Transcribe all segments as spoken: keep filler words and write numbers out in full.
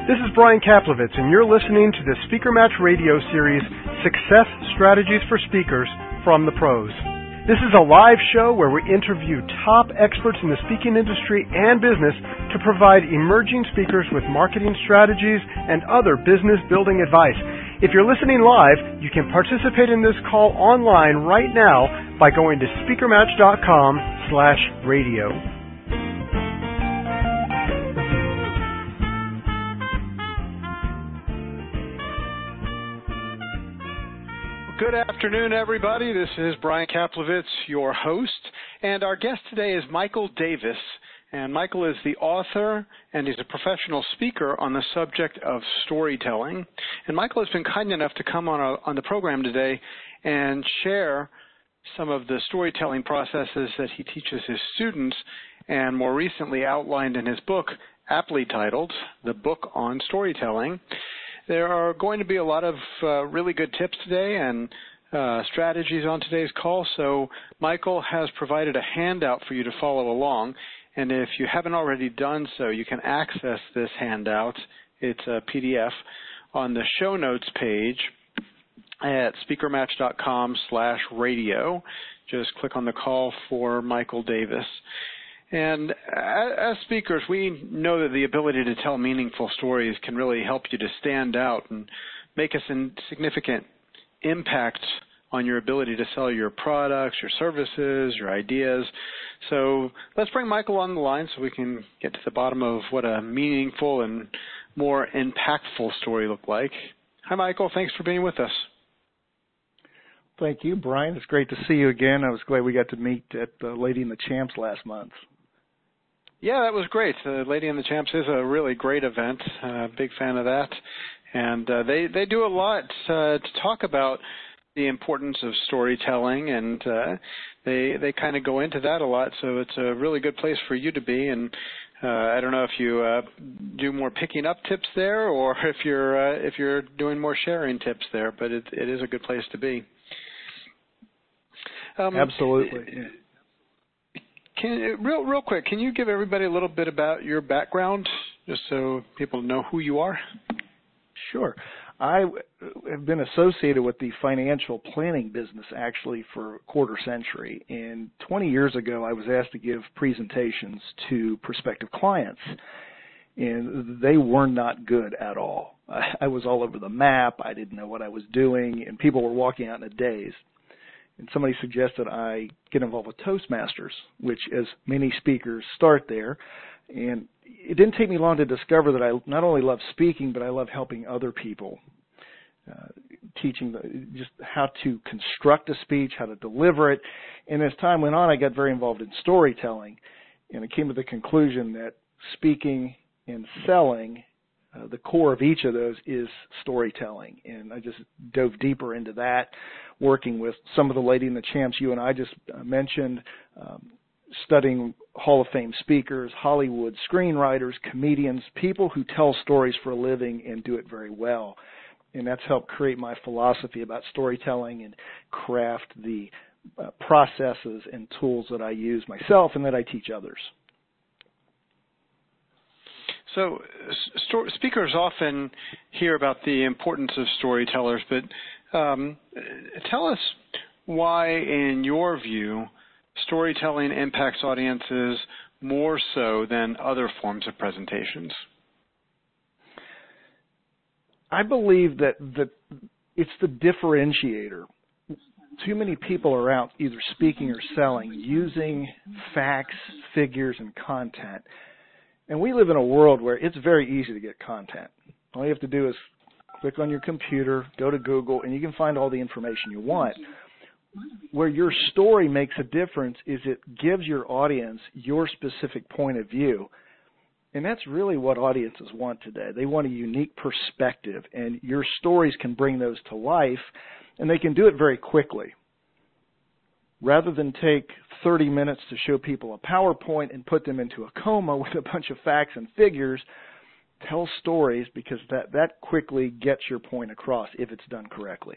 This is Brian Kaplowitz, and you're listening to the Speaker Match radio series, Success Strategies for Speakers from the Pros. This is a live show where we interview top experts in the speaking industry and business to provide emerging speakers with marketing strategies and other business building advice. If you're listening live, you can participate in this call online right now by going to speakermatch.com slash radio. Good afternoon, everybody. This is Brian Kaplowitz, your host, and our guest today is Michael Davis. And Michael is the author, and he's a professional speaker on the subject of storytelling. And Michael has been kind enough to come on, a, on the program today and share some of the storytelling processes that he teaches his students, and more recently outlined in his book, aptly titled, The Book on Storytelling. There are going to be a lot of uh, really good tips today and uh, strategies on today's call, so Michael has provided a handout for you to follow along. And if you haven't already done so, you can access this handout. It's a P D F on the show notes page at speakermatch.com slash radio. Just click on the call for Michael Davis. And as speakers, we know that the ability to tell meaningful stories can really help you to stand out and make a significant impact on your ability to sell your products, your services, your ideas. So let's bring Michael on the line so we can get to the bottom of what a meaningful and more impactful story look like. Hi, Michael. Thanks for being with us. Thank you, Brian. It's great to see you again. I was glad we got to meet at the Lady and the Champs last month. Yeah, that was great. The Lady and the Champs is a really great event. Uh, big fan of that. And uh, they, they do a lot uh, to talk about the importance of storytelling, and uh, they they kind of go into that a lot, so it's a really good place for you to be. And uh, I don't know if you uh, do more picking up tips there, or if you're uh, if you're doing more sharing tips there, but it, it is a good place to be. Um, Absolutely. Can, real real quick, can you give everybody a little bit about your background, just so people know who you are? Sure. I have been associated with the financial planning business actually for a quarter century. And twenty years ago, I was asked to give presentations to prospective clients, and they were not good at all. I was all over the map. I didn't know what I was doing, and people were walking out in a daze. And somebody suggested I get involved with Toastmasters, which, as many speakers, start there. And it didn't take me long to discover that I not only love speaking, but I love helping other people, uh, teaching the, just how to construct a speech, how to deliver it. And as time went on, I got very involved in storytelling, and I came to the conclusion that speaking and selling, uh, the core of each of those is storytelling. And I just dove deeper into that, working with some of the Lady and the Champs you and I just uh, mentioned, um, studying Hall of Fame speakers, Hollywood screenwriters, comedians, people who tell stories for a living and do it very well. And that's helped create my philosophy about storytelling and craft the uh, processes and tools that I use myself and that I teach others. So sto- speakers often hear about the importance of storytellers, but um, tell us why, in your view, storytelling impacts audiences more so than other forms of presentations. I believe that the, it's the differentiator. Too many people are out either speaking or selling using facts, figures, and content. And we live in a world where it's very easy to get content. All you have to do is click on your computer, go to Google, and you can find all the information you want. Where your story makes a difference is it gives your audience your specific point of view. And that's really what audiences want today. They want a unique perspective, and your stories can bring those to life, and they can do it very quickly. Rather than take thirty minutes to show people a PowerPoint and put them into a coma with a bunch of facts and figures, tell stories, because that, that quickly gets your point across if it's done correctly.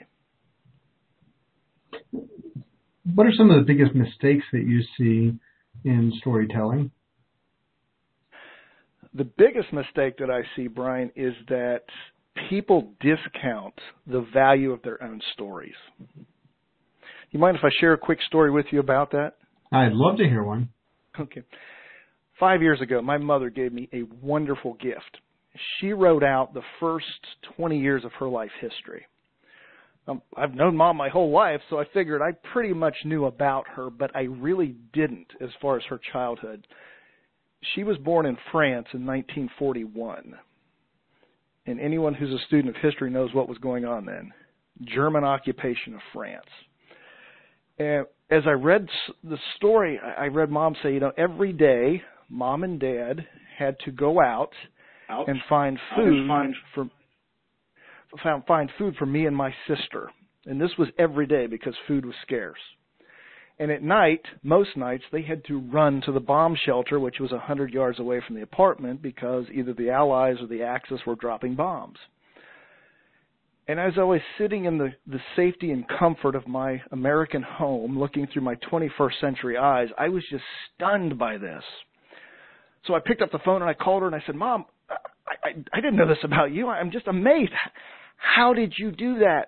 What are some of the biggest mistakes that you see in storytelling? The biggest mistake that I see, Brian, is that people discount the value of their own stories. You mind if I share a quick story with you about that? I'd love to hear one. Okay. Five years ago, my mother gave me a wonderful gift. She wrote out the first twenty years of her life history. Um, I've known Mom my whole life, so I figured I pretty much knew about her, but I really didn't as far as her childhood. She was born in France in nineteen forty-one. And anyone who's a student of history knows what was going on then. German occupation of France. And as I read the story, I read Mom say, you know, every day Mom and Dad had to go out Ouch. and find food find. for found, find food for me and my sister. And this was every day because food was scarce. And at night, most nights, they had to run to the bomb shelter, which was one hundred yards away from the apartment, because either the Allies or the Axis were dropping bombs. And as I was sitting in the, the safety and comfort of my American home, looking through my twenty-first century eyes, I was just stunned by this. So I picked up the phone and I called her and I said, Mom, I, I, I didn't know this about you. I'm just amazed. How did you do that?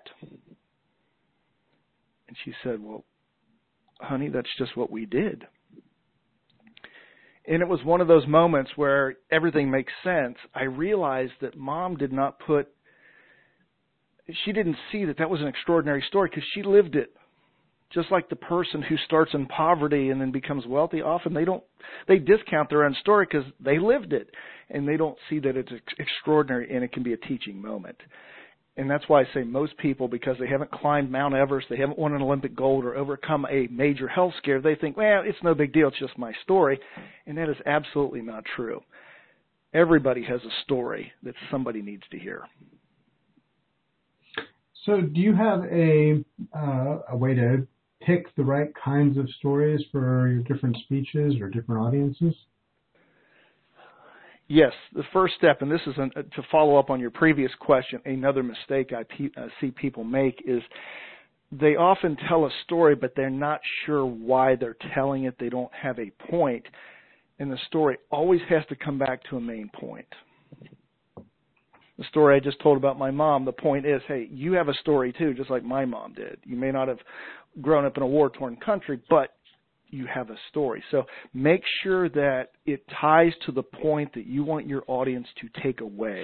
And she said, well, honey, that's just what we did. And it was one of those moments where everything makes sense. I realized that Mom did not put, she didn't see that that was an extraordinary story because she lived it. Just like the person who starts in poverty and then becomes wealthy, often they don't, they discount their own story because they lived it. And they don't see that it's extraordinary and it can be a teaching moment. And that's why I say most people, because they haven't climbed Mount Everest, they haven't won an Olympic gold or overcome a major health scare, they think, well, it's no big deal, it's just my story. And that is absolutely not true. Everybody has a story that somebody needs to hear. So do you have a uh, a way to pick the right kinds of stories for your different speeches or different audiences? Yes, the first step, and this is an, to follow up on your previous question, another mistake I pe- uh, see people make is they often tell a story, but they're not sure why they're telling it. They don't have a point, and the story always has to come back to a main point. The story I just told about my mom, the point is, hey, you have a story too, just like my mom did. You may not have grown up in a war-torn country, but you have a story. So make sure that it ties to the point that you want your audience to take away.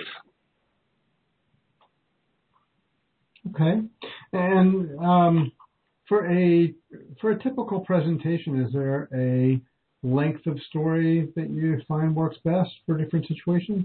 Okay. And um, for a for a typical presentation, is there a length of story that you find works best for different situations?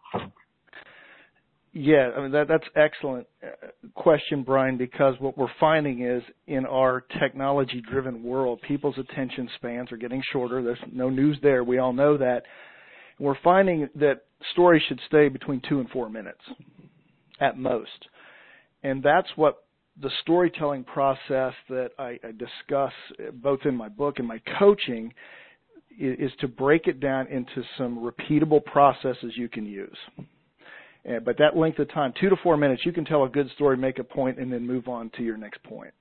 Yeah, I mean, that, that's excellent question, Brian, because what we're finding is in our technology-driven world, people's attention spans are getting shorter. There's no news there. We all know that. We're finding that stories should stay between two and four minutes at most. And that's what the storytelling process that I, I discuss both in my book and my coaching is, is to break it down into some repeatable processes you can use. Uh, but that length of time, two to four minutes, you can tell a good story, make a point, and then move on to your next point.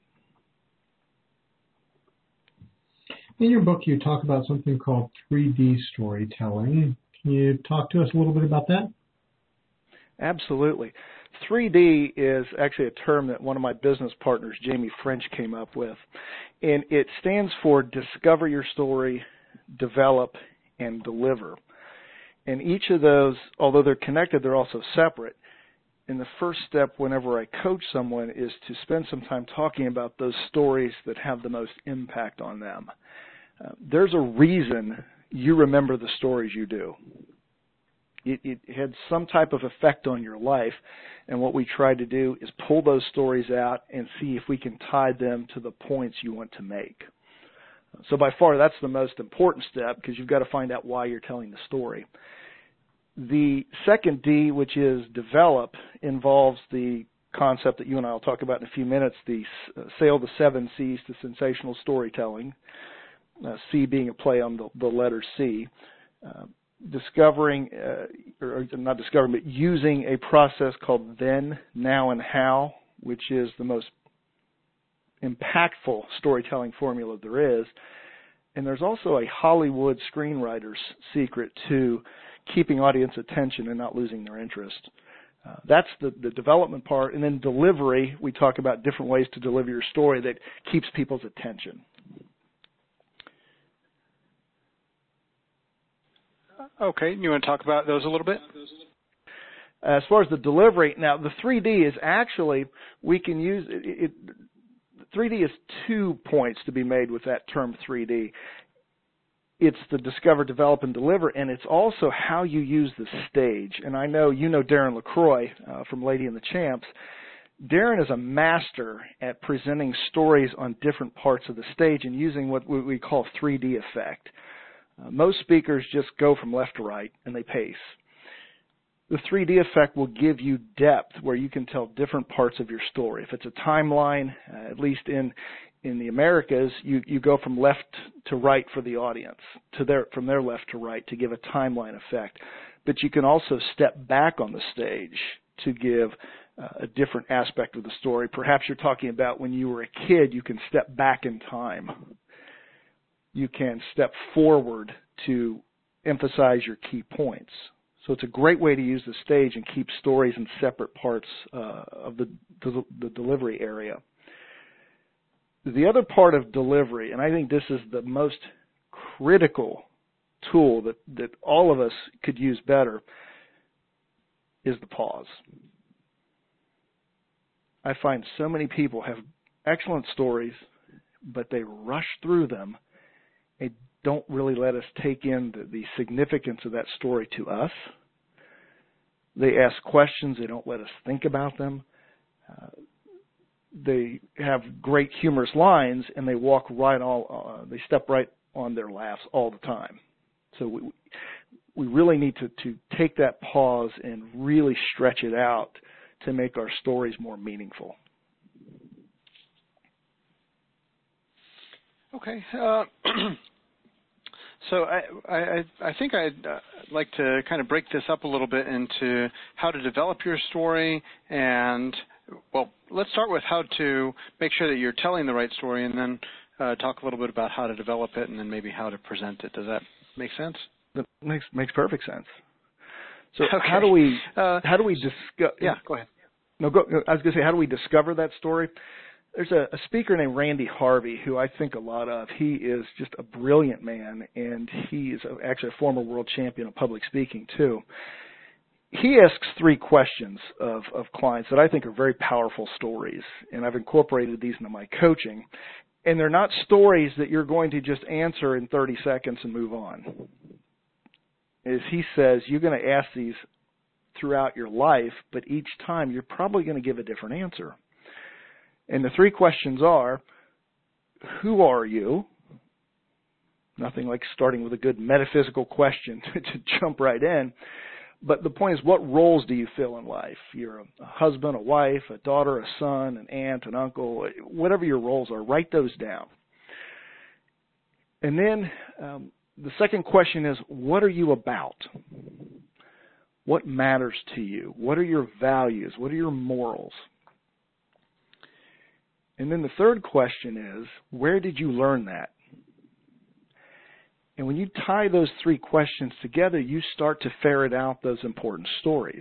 In your book, you talk about something called three D storytelling. Can you talk to us a little bit about that? Absolutely. three D is actually a term that one of my business partners, Jamie French, came up with. And it stands for discover your story, develop, and deliver. And each of those, although they're connected, they're also separate. And the first step whenever I coach someone is to spend some time talking about those stories that have the most impact on them. Uh, there's a reason you remember the stories you do. It, it had some type of effect on your life, and what we try to do is pull those stories out and see if we can tie them to the points you want to make. So by far, that's the most important step because you've got to find out why you're telling the story. The second D, which is develop, involves the concept that you and I will talk about in a few minutes, the sail the seven C's to sensational storytelling, uh, C being a play on the, the letter C. Uh, discovering, uh, or not discovering, but using a process called then, now, and how, which is the most impactful storytelling formula there is. And there's also a Hollywood screenwriter's secret to keeping audience attention and not losing their interest. Uh, that's the, the development part. And then delivery, we talk about different ways to deliver your story that keeps people's attention. Okay, you want to talk about those a little bit? As far as the delivery, now the three D is actually, we can use, it, it, three D is two points to be made with that term three D. It's the discover, develop, and deliver, and it's also how you use the stage. And I know you know Darren LaCroix uh, from Lady and the Champs. Darren is a master at presenting stories on different parts of the stage and using what we call three D effect. Uh, most speakers just go from left to right and they pace. The three D effect will give you depth where you can tell different parts of your story. If it's a timeline, uh, at least in in the Americas, you, you go from left to right for the audience, to their from their left to right to give a timeline effect. But you can also step back on the stage to give uh, a different aspect of the story. Perhaps you're talking about when you were a kid, you can step back in time. You can step forward to emphasize your key points. So it's a great way to use the stage and keep stories in separate parts uh, of the, the, the delivery area. The other part of delivery, and I think this is the most critical tool that, that all of us could use better, is the pause. I find so many people have excellent stories, but they rush through them. They don't really let us take in the, the significance of that story to us. They ask questions. They don't let us think about them. Uh, they have great humorous lines, and they walk right all. Uh, they step right on their laughs all the time. So we we really need to, to take that pause and really stretch it out to make our stories more meaningful. Okay. Uh, so I, I, I think I'd uh, like to kind of break this up a little bit into how to develop your story and, well, let's start with how to make sure that you're telling the right story and then uh, talk a little bit about how to develop it and then maybe how to present it. Does that make sense? That makes makes perfect sense. So okay. how do we uh, how do we discuss? Yeah, go ahead. No, go, I was going to say, how do we discover that story? There's a, a speaker named Randy Harvey who I think a lot of. He is just a brilliant man, and he is a, actually a former world champion of public speaking too. He asks three questions of, of clients that I think are very powerful stories, and I've incorporated these into my coaching. And they're not stories that you're going to just answer in thirty seconds and move on. As he says, you're going to ask these throughout your life, but each time you're probably going to give a different answer. And the three questions are, who are you? Nothing like starting with a good metaphysical question to, to jump right in. But the point is, what roles do you fill in life? You're a husband, a wife, a daughter, a son, an aunt, an uncle, whatever your roles are, write those down. And then um, the second question is, what are you about? What matters to you? What are your values? What are your morals? And then the third question is, where did you learn that? And when you tie those three questions together, you start to ferret out those important stories.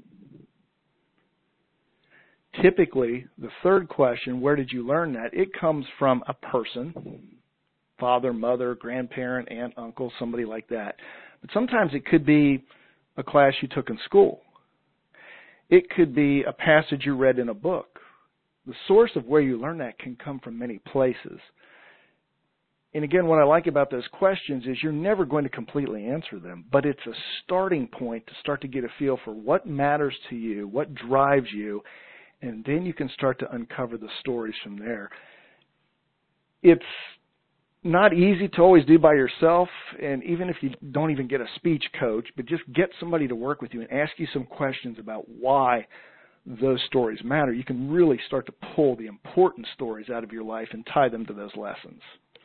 Typically, the third question, where did you learn that? It comes from a person, father, mother, grandparent, aunt, uncle, somebody like that. But sometimes it could be a class you took in school. It could be a passage you read in a book. The source of where you learn that can come from many places. And again, what I like about those questions is you're never going to completely answer them, but it's a starting point to start to get a feel for what matters to you, what drives you, and then you can start to uncover the stories from there. It's not easy to always do by yourself, and even if you don't even get a speech coach, but just get somebody to work with you and ask you some questions about why those stories matter, you can really start to pull the important stories out of your life and tie them to those lessons.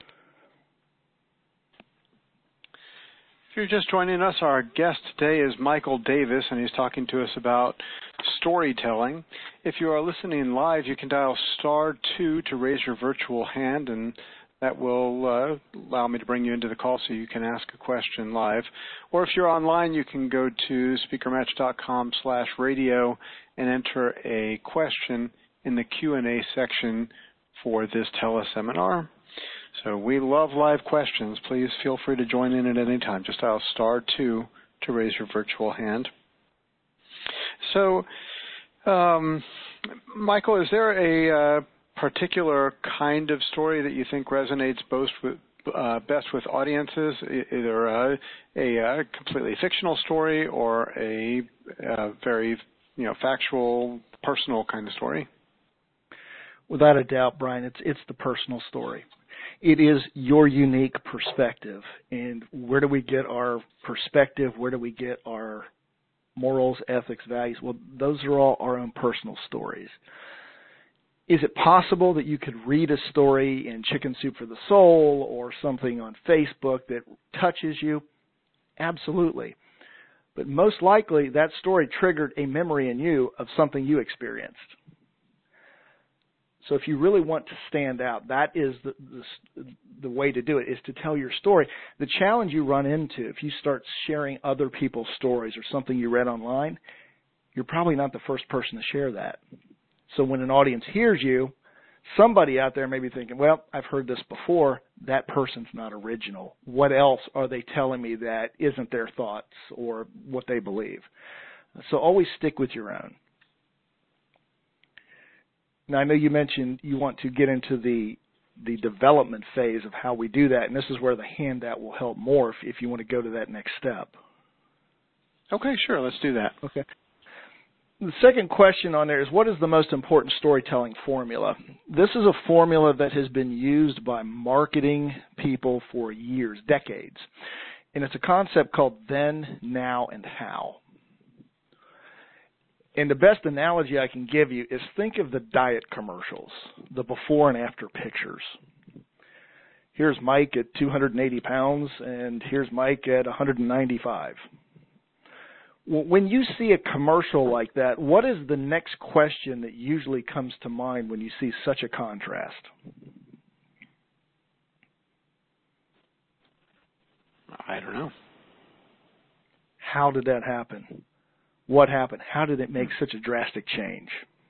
If you're just joining us, our guest today is Michael Davis, and he's talking to us about storytelling. If you are listening live, you can dial star two to raise your virtual hand, and that will uh, allow me to bring you into the call so you can ask a question live. Or if you're online, you can go to speakermatch.com slash radio and enter a question in the Q and A section for this teleseminar. So we love live questions. Please feel free to join in at any time. Just dial star two to raise your virtual hand. So, um, Michael, is there a uh, particular kind of story that you think resonates most with, uh, best with audiences, either a, a, a completely fictional story or a, a very, you know, factual, personal kind of story? Without a doubt, Brian, it's it's the personal story. It is your unique perspective. And where do we get our perspective? Where do we get our morals, ethics, values? Well, those are all our own personal stories. Is it possible that you could read a story in Chicken Soup for the Soul or something on Facebook that touches you? Absolutely. But most likely that story triggered a memory in you of something you experienced. So if you really want to stand out, that is the, the, the way to do it, is to tell your story. The challenge you run into if you start sharing other people's stories or something you read online, you're probably not the first person to share that. So when an audience hears you, somebody out there may be thinking, well, I've heard this before. That person's not original. What else are they telling me that isn't their thoughts or what they believe? So always stick with your own. Now, I know you mentioned you want to get into the the development phase of how we do that, and this is where the handout will help more if, if you want to go to that next step. Okay, sure. Let's do that. Okay. The second question on there is, what is the most important storytelling formula? This is a formula that has been used by marketing people for years, decades, and it's a concept called then, now, and how. And the best analogy I can give you is think of the diet commercials, the before and after pictures. Here's Mike at two hundred eighty pounds, and here's Mike at one hundred ninety-five. When you see a commercial like that, what is the next question that usually comes to mind when you see such a contrast? I don't know. How did that happen? What happened? How did it make such a drastic change?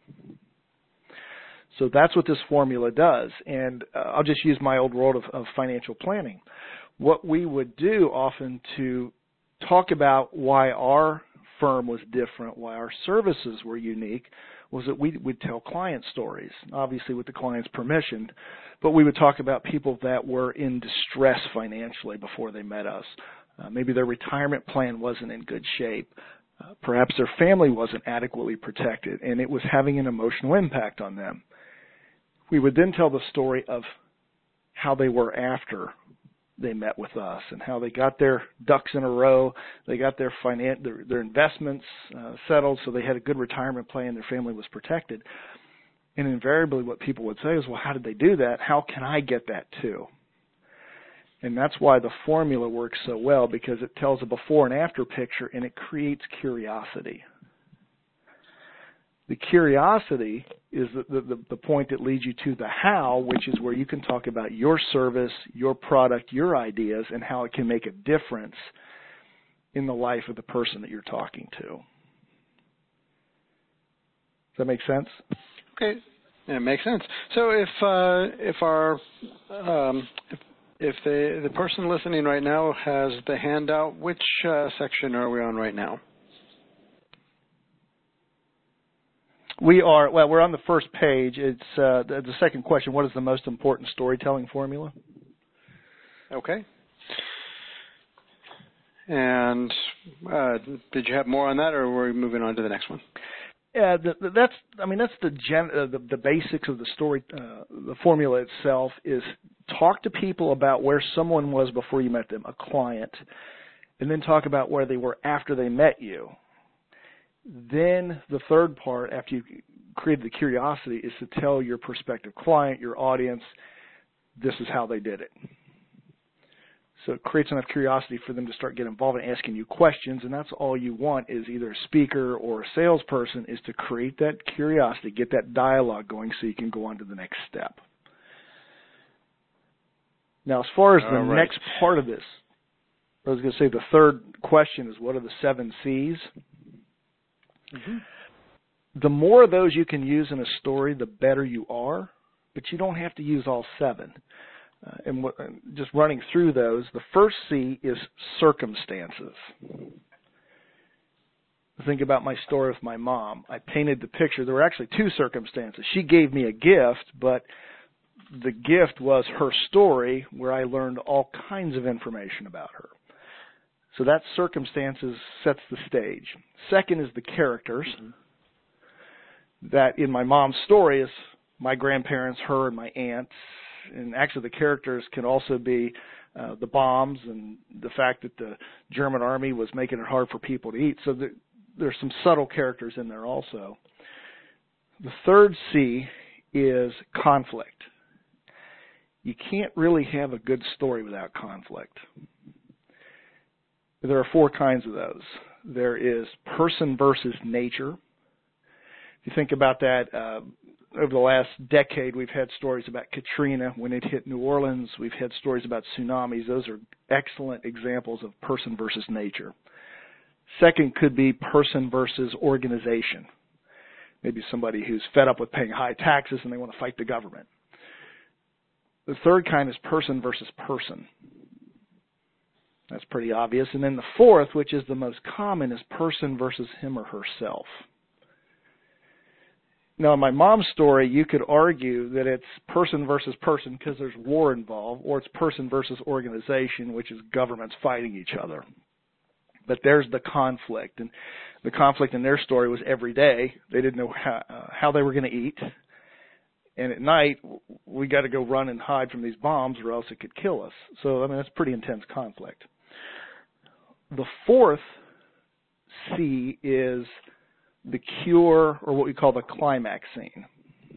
So that's what this formula does. And uh, I'll just use my old world of, of financial planning. What we would do often to talk about why our firm was different, why our services were unique, was that we would tell client stories, obviously with the client's permission, but we would talk about people that were in distress financially before they met us. Uh, maybe their retirement plan wasn't in good shape. Uh, perhaps their family wasn't adequately protected, and it was having an emotional impact on them. We would then tell the story of how they were after they met with us and how they got their ducks in a row, they got their finan- their, their investments uh, settled so they had a good retirement plan and their family was protected. And invariably what people would say is, well, how did they do that? How can I get that too? And that's why the formula works so well, because it tells a before and after picture and it creates curiosity. The curiosity is the, the, the point that leads you to the how, which is where you can talk about your service, your product, your ideas, and how it can make a difference in the life of the person that you're talking to. Does that make sense? Okay, yeah, it makes sense. So if uh, if our um, if If the, the person listening right now has the handout, which uh, section are we on right now? We are, well, we're on the first page. It's uh, the, the second question, what is the most important storytelling formula? Okay. And uh, did you have more on that, or were we moving on to the next one? Yeah, the, the, that's. I mean, that's the, gen, uh, the the basics of the story. Uh, the formula itself is talk to people about where someone was before you met them, a client, and then talk about where they were after they met you. Then the third part, after you created the curiosity, is to tell your prospective client, your audience, this is how they did it. So it creates enough curiosity for them to start getting involved in asking you questions, and that's all you want is either a speaker or a salesperson is to create that curiosity, get that dialogue going so you can go on to the next step. Now, as far as the All right. next part of this, I was going to say the third question is, what are the seven C's? Mm-hmm. The more of those you can use in a story, the better you are, but you don't have to use all seven. Uh, and what, just running through those, the first C is circumstances. Think about my story with my mom. I painted the picture. There were actually two circumstances. She gave me a gift, but the gift was her story where I learned all kinds of information about her. So that circumstances sets the stage. Second is the characters. Mm-hmm. That in my mom's story is my grandparents, her, and my aunts. And actually the characters can also be uh, the bombs and the fact that the German army was making it hard for people to eat. So the, there's some subtle characters in there also. The third C is conflict. You can't really have a good story without conflict. There are four kinds of those. There is person versus nature. If you think about that, uh, over the last decade, we've had stories about Katrina when it hit New Orleans. We've had stories about tsunamis. Those are excellent examples of person versus nature. Second could be person versus organization. Maybe somebody who's fed up with paying high taxes and they want to fight the government. The third kind is person versus person. That's pretty obvious. And then the fourth, which is the most common, is person versus him or herself. Now, in my mom's story, you could argue that it's person versus person because there's war involved, or it's person versus organization, which is governments fighting each other. But there's the conflict. And the conflict in their story was every day. They didn't know how, uh, how they were going to eat. And at night, we got to go run and hide from these bombs or else it could kill us. So, I mean, that's pretty intense conflict. The fourth C is the cure, or what we call the climax scene.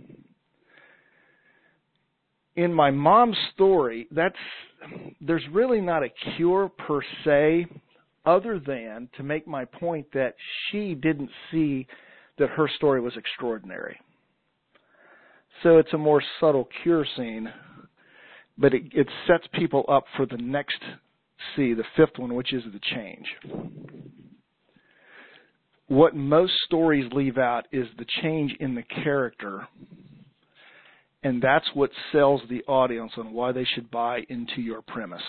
In my mom's story, that's there's really not a cure per se, other than to make my point that she didn't see that her story was extraordinary. So it's a more subtle cure scene, but it, it sets people up for the next C, the fifth one, which is the change. What most stories leave out is the change in the character, and that's what sells the audience on why they should buy into your premise.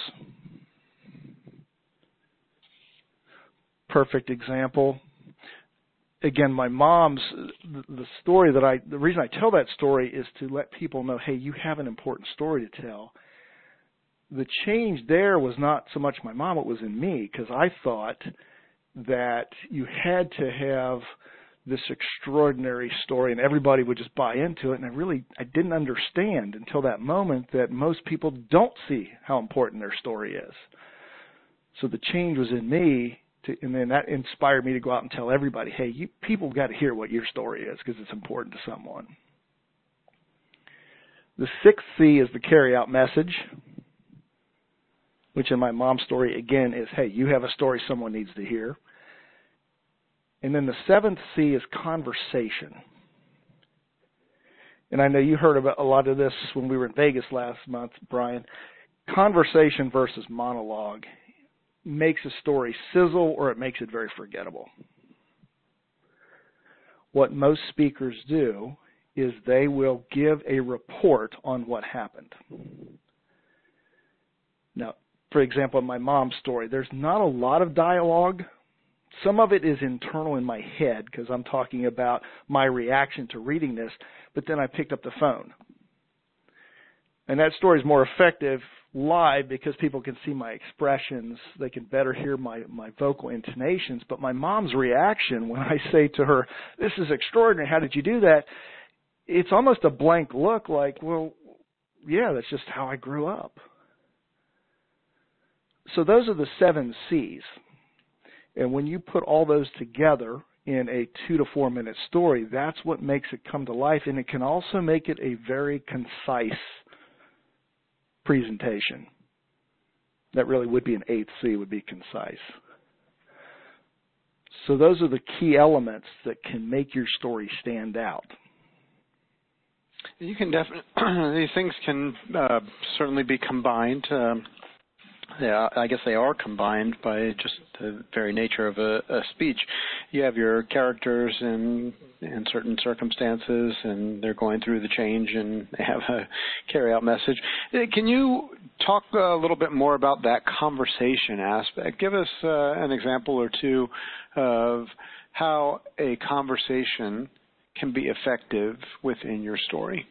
Perfect example. Again, my mom's, the story that I, the reason I tell that story is to let people know, hey, you have an important story to tell. The change there was not so much my mom, it was in me, because I thought that you had to have this extraordinary story and everybody would just buy into it. And I really, I didn't understand until that moment that most people don't see how important their story is. So the change was in me, to, and then that inspired me to go out and tell everybody, hey, you people got to hear what your story is because it's important to someone. The sixth C is the carry-out message, which in my mom's story, again, is, hey, you have a story someone needs to hear. And then the seventh C is conversation. And I know you heard about a lot of this when we were in Vegas last month, Brian. Conversation versus monologue makes a story sizzle or it makes it very forgettable. What most speakers do is they will give a report on what happened. Now, for example, in my mom's story, there's not a lot of dialogue. Some of it is internal in my head because I'm talking about my reaction to reading this, but then I picked up the phone. And that story is more effective live because people can see my expressions. They can better hear my, my vocal intonations. But my mom's reaction when I say to her, this is extraordinary, how did you do that? It's almost a blank look like, well, yeah, that's just how I grew up. So those are the seven C's. And when you put all those together in a two to four minute story, that's what makes it come to life. And it can also make it a very concise presentation. That really would be an eighth C, would be concise. So those are the key elements that can make your story stand out. You can definitely, these things can uh, certainly be combined. Um, yeah, I guess they are combined by just the very nature of a, a speech. You have your characters in, in certain circumstances, and they're going through the change, and they have a carry-out message. Can you talk a little bit more about that conversation aspect? Give us uh, an example or two of how a conversation can be effective within your story.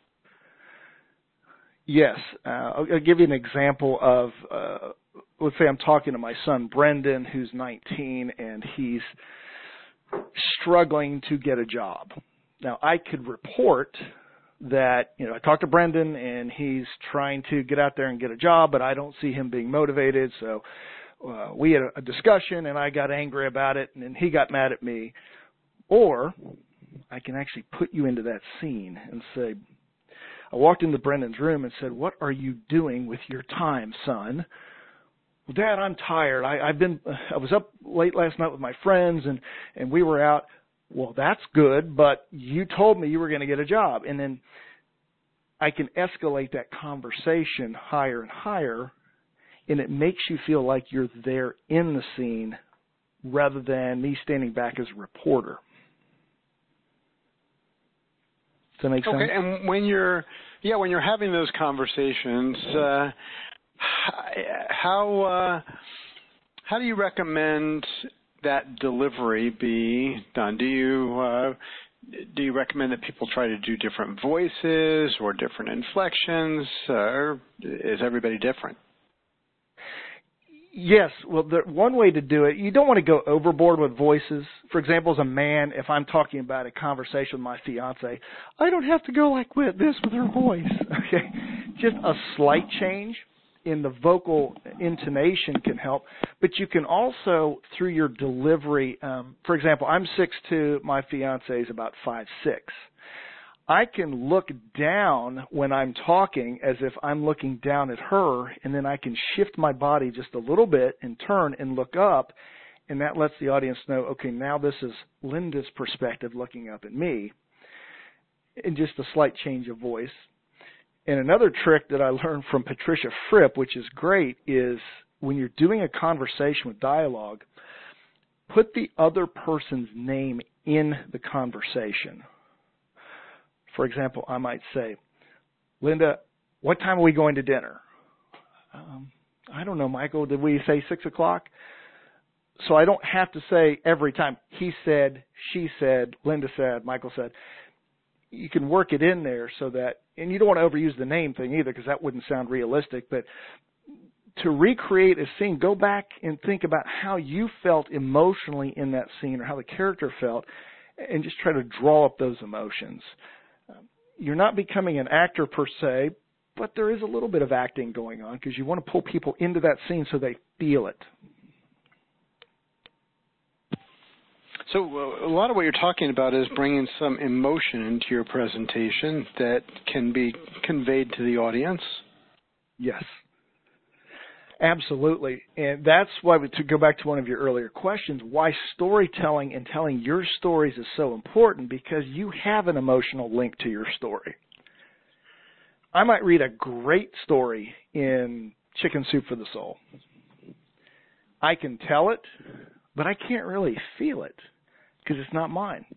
Yes. Uh, I'll, I'll give you an example of, uh, let's say I'm talking to my son, Brendan, who's nineteen, and he's struggling to get a job. Now, I could report that, you know, I talked to Brendan, and he's trying to get out there and get a job, but I don't see him being motivated, so uh, we had a, a discussion, and I got angry about it, and then he got mad at me. Or I can actually put you into that scene and say, I walked into Brendan's room and said, what are you doing with your time, son? Well, Dad, I'm tired. I, I've been, I was up late last night with my friends and, and we were out. Well, that's good, but you told me you were going to get a job. And then I can escalate that conversation higher and higher, and it makes you feel like you're there in the scene rather than me standing back as a reporter. Does that make sense? Okay, and when you're, yeah, when you're having those conversations, uh, how uh, how do you recommend that delivery be done? Do you uh, do you recommend that people try to do different voices or different inflections, or is everybody different? Yes. Well, the one way to do it, you don't want to go overboard with voices. For example, as a man, if I'm talking about a conversation with my fiance, I don't have to go like with this with her voice. Okay, just a slight change in the vocal intonation can help. But you can also, through your delivery, um, for example, I'm six two, my fiance is about five six. I can look down when I'm talking as if I'm looking down at her, and then I can shift my body just a little bit and turn and look up, and that lets the audience know, okay, now this is Linda's perspective looking up at me, and just a slight change of voice. And another trick that I learned from Patricia Fripp, which is great, is when you're doing a conversation with dialogue, put the other person's name in the conversation. For example, I might say, Linda, what time are we going to dinner? Um, I don't know, Michael. Did we say six o'clock? So I don't have to say every time, he said, she said, Linda said, Michael said. You can work it in there so that, and you don't want to overuse the name thing either because that wouldn't sound realistic, but to recreate a scene, go back and think about how you felt emotionally in that scene or how the character felt and just try to draw up those emotions. You're not becoming an actor per se, but there is a little bit of acting going on because you want to pull people into that scene so they feel it. So uh, a lot of what you're talking about is bringing some emotion into your presentation that can be conveyed to the audience. Yes, absolutely. And that's why, we, to go back to one of your earlier questions, why storytelling and telling your stories is so important, because you have an emotional link to your story. I might read a great story in Chicken Soup for the Soul. I can tell it, but I can't really feel it because it's not mine.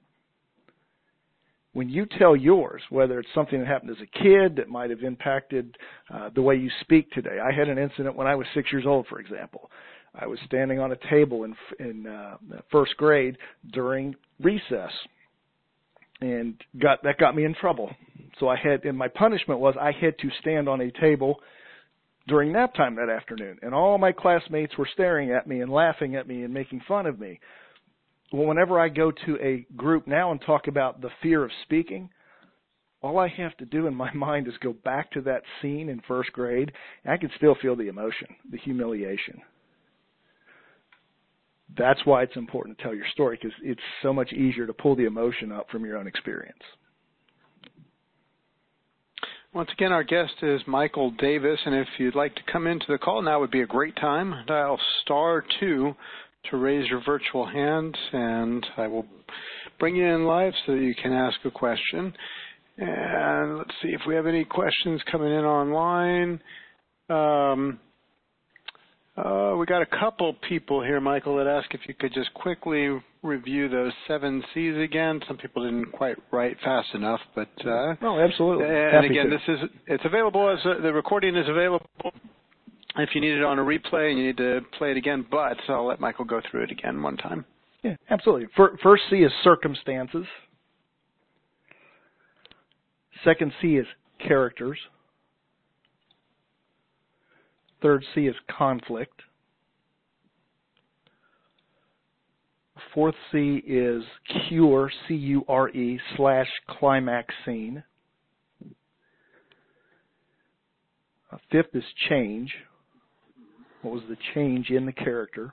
When you tell yours, whether it's something that happened as a kid that might have impacted uh, the way you speak today. I had an incident when I was six years old, for example. I was standing on a table in, in uh, first grade during recess, and got that got me in trouble. So I had, and my punishment was I had to stand on a table during nap time that afternoon, and all my classmates were staring at me and laughing at me and making fun of me. Well, whenever I go to a group now and talk about the fear of speaking, all I have to do in my mind is go back to that scene in first grade, and I can still feel the emotion, the humiliation. That's why it's important to tell your story, because it's so much easier to pull the emotion up from your own experience. Once again, our guest is Michael Davis, and if you'd like to come into the call, now would be a great time. Dial star two to raise your virtual hand, and I will bring you in live so that you can ask a question. And let's see if we have any questions coming in online. Um, uh, we got a couple people here, Michael, that ask if you could just quickly review those seven C's again. Some people didn't quite write fast enough, but uh, oh, absolutely. And Happy again, to. this is it's available as a, the recording is available if you need it on a replay and you need to play it again. But I'll let Michael go through it again one time. Yeah, absolutely. First C is circumstances. Second C is characters. Third C is conflict. Fourth C is cure, C U R E, slash climax scene. Fifth is change. What was the change in the character?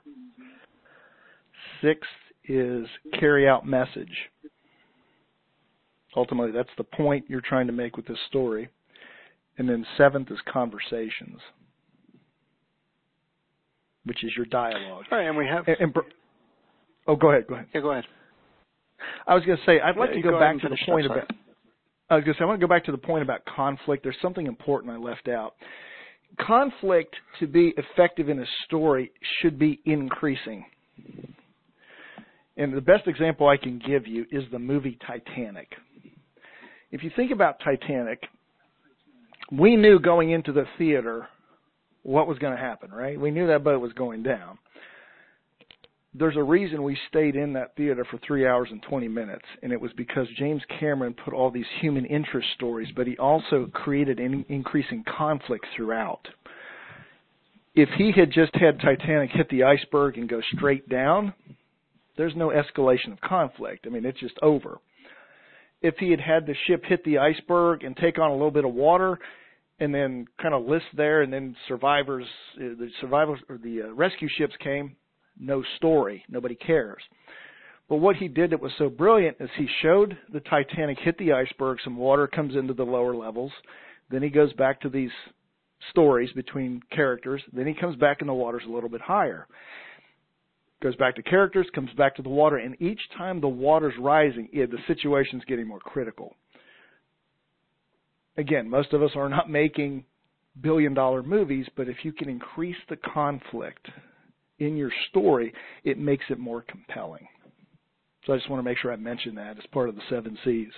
Sixth is carry out message. Ultimately, that's the point you're trying to make with this story. And then seventh is conversations, which is your dialogue. All right, and we have... And, and, oh, go ahead, go ahead. Yeah, go ahead. I was going to say, I'd like to you go, go back to the point up, about... I was going to say, I want to go back to the point about conflict. There's something important I left out. Conflict, to be effective in a story, should be increasing. And the best example I can give you is the movie Titanic. If you think about Titanic, we knew going into the theater what was going to happen, right? We knew that boat was going down. There's a reason we stayed in that theater for three hours and twenty minutes, and it was because James Cameron put all these human interest stories, but he also created an increasing conflict throughout. If he had just had Titanic hit the iceberg and go straight down, there's no escalation of conflict. I mean, it's just over. If he had had the ship hit the iceberg and take on a little bit of water and then kind of list there, and then survivors, the survivors or the uh, rescue ships came, no story. Nobody cares. But what he did that was so brilliant is he showed the Titanic hit the iceberg, some water comes into the lower levels, then he goes back to these stories between characters, then he comes back and the water's a little bit higher. Goes back to characters, comes back to the water, and each time the water's rising, it, the situation's getting more critical. Again, most of us are not making billion-dollar movies, but if you can increase the conflict in your story, it makes it more compelling. So I just want to make sure I mention that as part of the seven C's.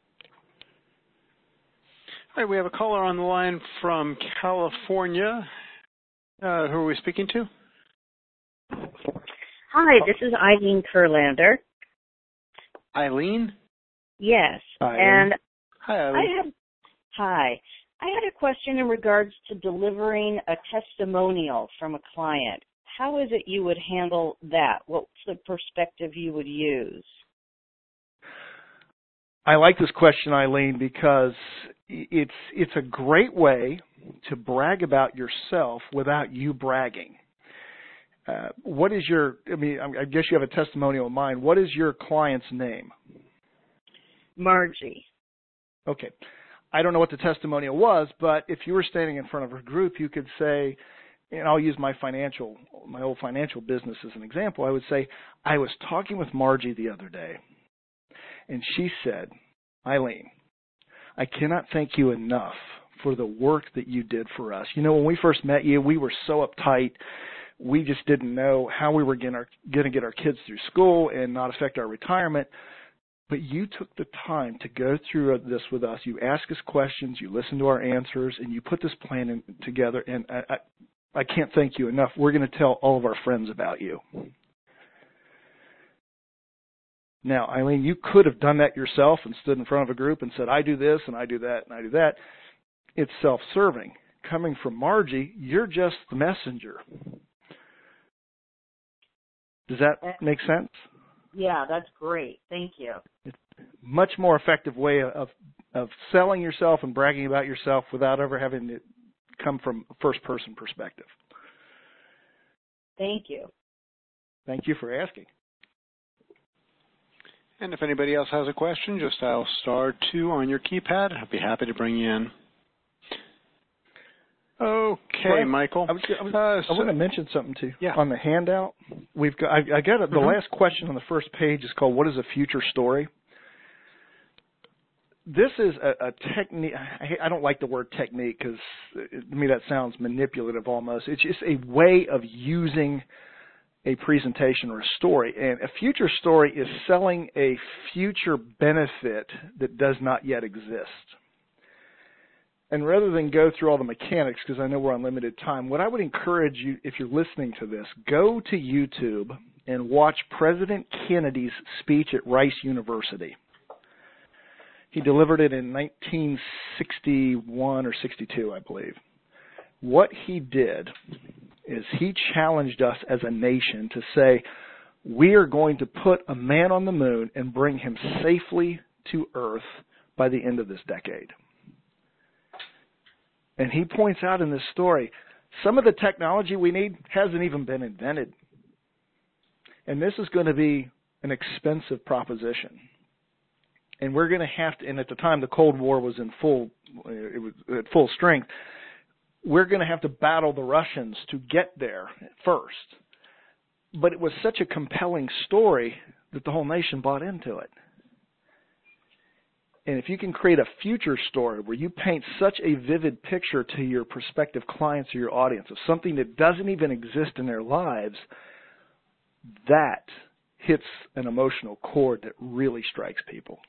All right, we have a caller on the line from California. Uh, who are we speaking to? Hi, this is Eileen Kurlander. Eileen? Yes. Hi, and Hi, Eileen. I had, hi. I had a question in regards to delivering a testimonial from a client. How is it you would handle that? What's the perspective you would use? I like this question, Eileen, because it's it's a great way to brag about yourself without you bragging. Uh, what is your, I mean, I guess you have a testimonial in mind. What is your client's name? Margie. Okay. I don't know what the testimonial was, but if you were standing in front of a group, you could say, and I'll use my financial, my old financial business as an example. I would say, I was talking with Margie the other day, and she said, Eileen, I cannot thank you enough for the work that you did for us. You know, when we first met you, we were so uptight. We just didn't know how we were going to get our kids through school and not affect our retirement. But you took the time to go through this with us. You asked us questions, you listened to our answers, and you put this plan in, together. And I, I, I can't thank you enough. We're going to tell all of our friends about you. Now, Eileen, you could have done that yourself and stood in front of a group and said, I do this and I do that and I do that. It's self-serving. Coming from Margie, you're just the messenger. Does that make sense? Yeah, that's great. Thank you. It's a much more effective way of of selling yourself and bragging about yourself without ever having to come from a first-person perspective. Thank you. Thank you for asking. And if anybody else has a question, just dial star two on your keypad. I'd be happy to bring you in. Okay, Brian, Michael. I was, I, was, uh, so, I want to mention something too. Yeah. On the handout, we've got. I, I got a, the mm-hmm. last question on the first page is called "What is a future story?" this is a, a technique. I don't like the word technique because to me that sounds manipulative almost. It's just a way of using a presentation or a story. And a future story is selling a future benefit that does not yet exist. And rather than go through all the mechanics, because I know we're on limited time, what I would encourage you, if you're listening to this, go to YouTube and watch President Kennedy's speech at Rice University. He delivered it in nineteen sixty-one or sixty-two, I believe. What he did is he challenged us as a nation to say, we are going to put a man on the moon and bring him safely to Earth by the end of this decade. And he points out in this story, some of the technology we need hasn't even been invented. And this is going to be an expensive proposition. And we're going to have to, and at the time the Cold War was in full, it was at full strength, we're going to have to battle the Russians to get there first. But it was such a compelling story that the whole nation bought into it. And if you can create a future story where you paint such a vivid picture to your prospective clients or your audience of something that doesn't even exist in their lives, that hits an emotional chord that really strikes people.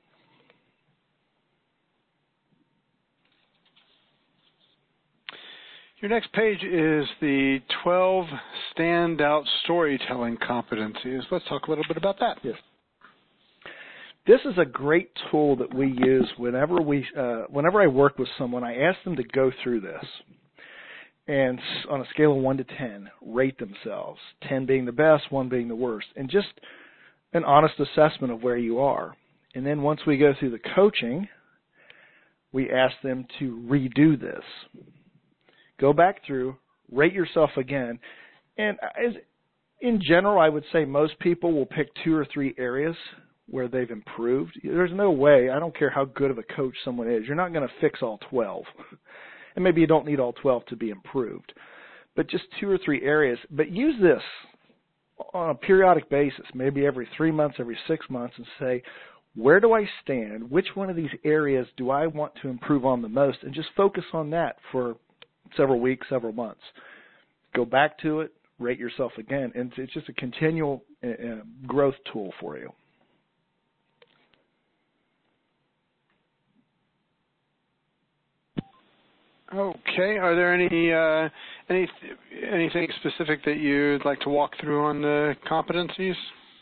Your next page is the twelve standout storytelling competencies. Let's talk a little bit about that. Yes. This is a great tool that we use whenever we, uh, whenever I work with someone. I ask them to go through this, and on a scale of one to ten, rate themselves. Ten being the best, one being the worst, and just an honest assessment of where you are. And then once we go through the coaching, we ask them to redo this. Go back through, rate yourself again, and as, in general, I would say most people will pick two or three areas where they've improved. There's no way, I don't care how good of a coach someone is, you're not going to fix all twelve. And maybe you don't need all twelve to be improved. But just two or three areas. But use this on a periodic basis, maybe every three months, every six months, and say, where do I stand? Which one of these areas do I want to improve on the most? And just focus on that for several weeks, several months. Go back to it, rate yourself again, and it's just a continual uh, growth tool for you. Okay. Are there any uh, any anything specific that you'd like to walk through on the competencies?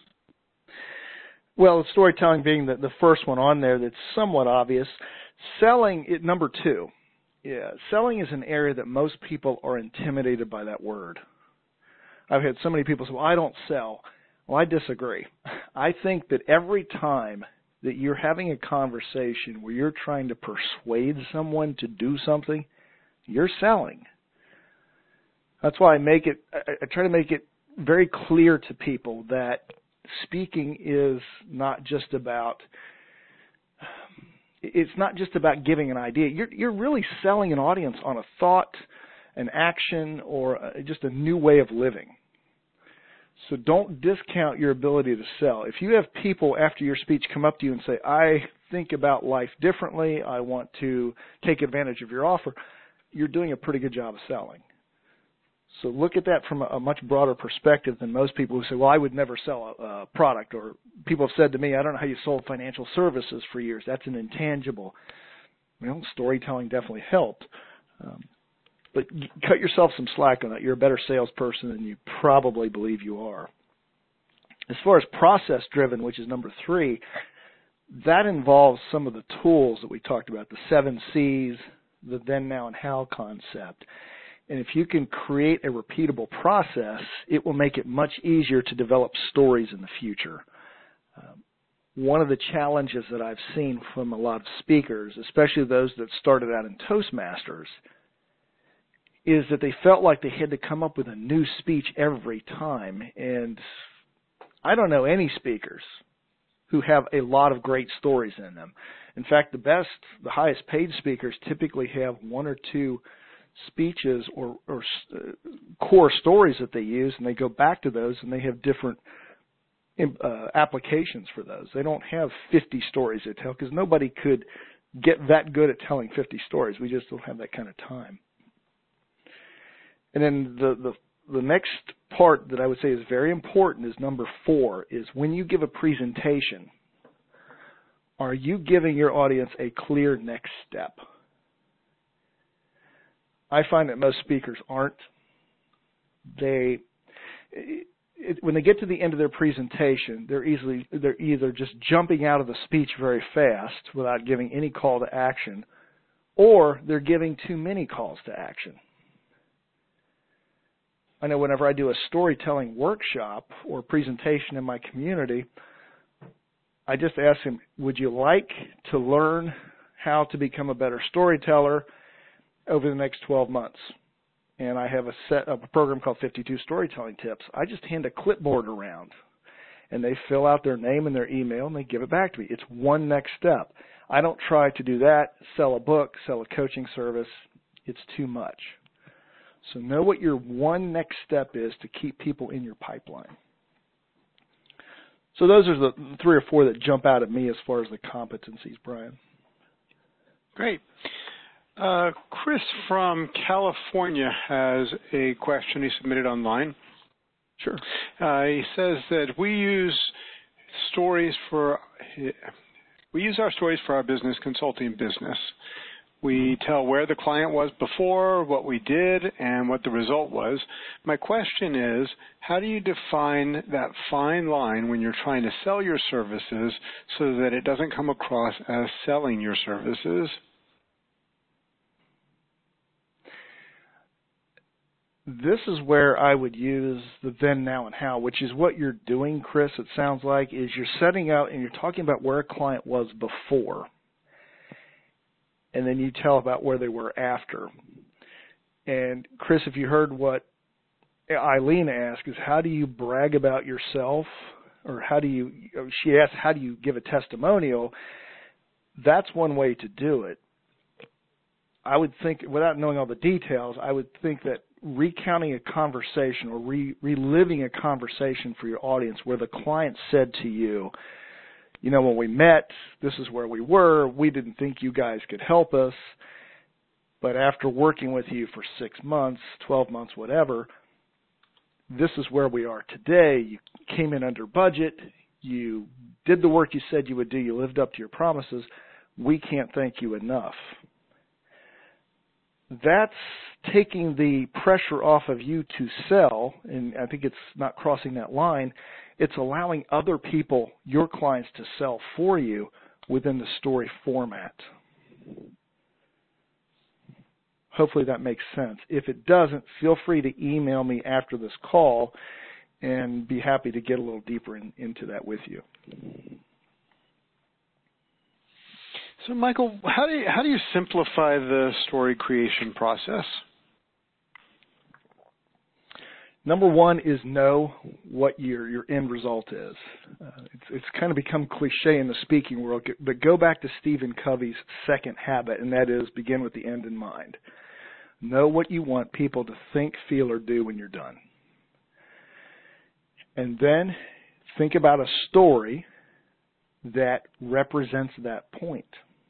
Well, storytelling being the, the first one on there that's somewhat obvious. Selling, it, number two. Yeah, selling is an area that most people are intimidated by that word. I've had so many people say, well, I don't sell. Well, I disagree. I think that every time that you're having a conversation where you're trying to persuade someone to do something, you're selling. That's why I make it, I, I try to make it very clear to people that speaking is not just about It's not just about giving an idea. You're, you're really selling an audience on a thought, an action, or a, just a new way of living. So don't discount your ability to sell. If you have people after your speech come up to you and say, I think about life differently, I want to take advantage of your offer, you're doing a pretty good job of selling. So look at that from a, a much broader perspective than most people who say, well, I would never sell a, a product. Or people have said to me, I don't know how you sold financial services for years. That's an intangible. Well, storytelling definitely helped. Um, but cut yourself some slack on that. You're a better salesperson than you probably believe you are. As far as process-driven, which is number three, that involves some of the tools that we talked about, the seven C's, the then, now, and how concept. And if you can create a repeatable process, it will make it much easier to develop stories in the future. Um, one of the challenges that I've seen from a lot of speakers, especially those that started out in Toastmasters, is that they felt like they had to come up with a new speech every time. And I don't know any speakers who have a lot of great stories in them. In fact, the best, the highest paid speakers typically have one or two speeches or, or uh, core stories that they use, and they go back to those, and they have different uh, applications for those. They don't have fifty stories they tell, because nobody could get that good at telling fifty stories. We just don't have that kind of time. And then the, the, the next part that I would say is very important is number four, is when you give a presentation, are you giving your audience a clear next step? I find that most speakers aren't. They, it, when they get to the end of their presentation, they're easily they're either just jumping out of the speech very fast without giving any call to action, or they're giving too many calls to action. I know whenever I do a storytelling workshop or presentation in my community, I just ask them, would you like to learn how to become a better storyteller over the next twelve months? And I have a set of a program called fifty-two Storytelling Tips. I just hand a clipboard around, and they fill out their name and their email, and they give it back to me. It's one next step. I don't try to do that, sell a book, sell a coaching service. It's too much. So know what your one next step is to keep people in your pipeline. So those are the three or four that jump out at me as far as the competencies, Brian. Great. Uh, Chris from California has a question he submitted online. Sure. Uh, he says that we use stories for we use our stories for our business consulting business. We tell where the client was before, what we did, and what the result was. My question is, how do you define that fine line when you're trying to sell your services so that it doesn't come across as selling your services? This is where I would use the then, now, and how, which is what you're doing, Chris, it sounds like, is you're setting out and you're talking about where a client was before, and then you tell about where they were after. And, Chris, if you heard what Eileen asked, is how do you brag about yourself, or how do you, she asked, how do you give a testimonial? That's one way to do it. I would think, without knowing all the details, I would think that recounting a conversation or re- reliving a conversation for your audience where the client said to you, you know, when we met, this is where we were, we didn't think you guys could help us, but after working with you for six months, twelve months, whatever, this is where we are today. You came in under budget, you did the work you said you would do, you lived up to your promises, we can't thank you enough. That's taking the pressure off of you to sell, and I think it's not crossing that line. It's allowing other people, your clients, to sell for you within the story format. Hopefully that makes sense. If it doesn't, feel free to email me after this call and be happy to get a little deeper in, into that with you. So, Michael, how do you, how do you simplify the story creation process? Number one is know what your, your end result is. Uh, it's, it's kind of become cliche in the speaking world, but go back to Stephen Covey's second habit, and that is begin with the end in mind. Know what you want people to think, feel, or do when you're done. And then think about a story that represents that point.